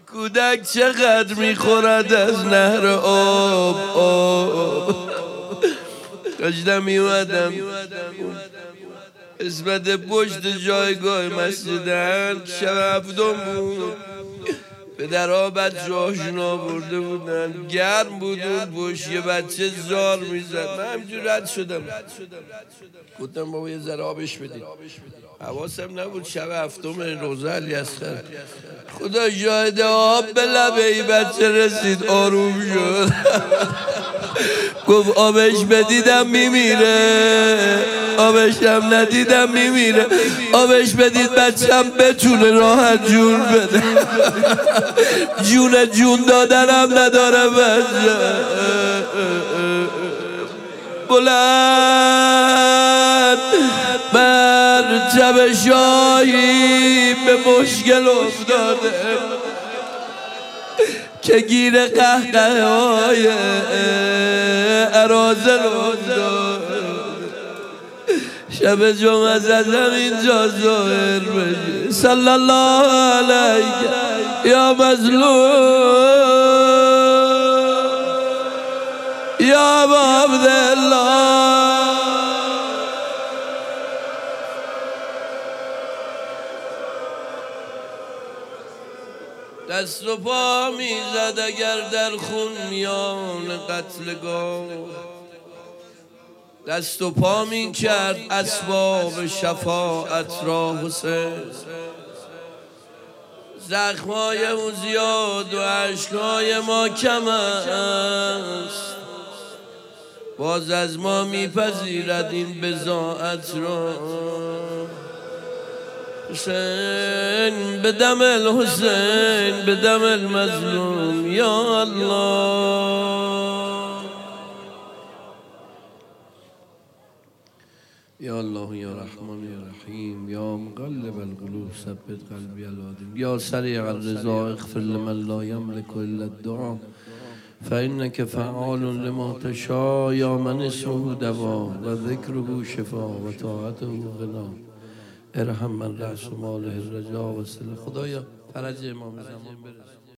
کودک چقدر میخورد از نهر آب داشتم میومدم قسمت پشت جایگاه مسجدن شب هفتم بود. پدرها بچه هاشون آورده بودن، گرم بود اون پشت، یه بچه زار میزد. من همینجور رد شدم، گفتم بابا یه ذره آبش بدید. حواسم نبود شب هفتم روزه علیاصغر. خدا شاهد آب به لبه ای بچه رسید، آروم شد. گفت آبش بدیدم میمیره، آبش هم ندیدم میمیره، آبش بدید بچم بتونه راحت جون بده. جون دادنم نداره بچه. بلند مرتب شاهی به مشکل افتاده که گیر قهقه های اراذل افتاد. شب جمعه زدم اینجا ظاهر بشه. صلی الله علیک یا مظلوم یا ابا عبدالله. دست و پا میزد اگر در خون میان قتلگاه، دست و پا می کرد اسباب شفاعت را حسین. زخمای او زیاد و عشقای ما کم است، باز از ما میپذیرد این بضاعت را. حسین به دم الحسین به دم المظلوم یا الله یا الله یا رحمان یا رحیم یا مقلب القلوب ثبت قلبی العظیم یا سریع الرضا اغفر لمن لا یملک الا الدعاء فانک فعال لما تشاء یا من اسمه دوا و ذکره شفا و طاعته غنا ارحم من رأس ماله الرجا و صله. خدایا فرج امام زمان برسون.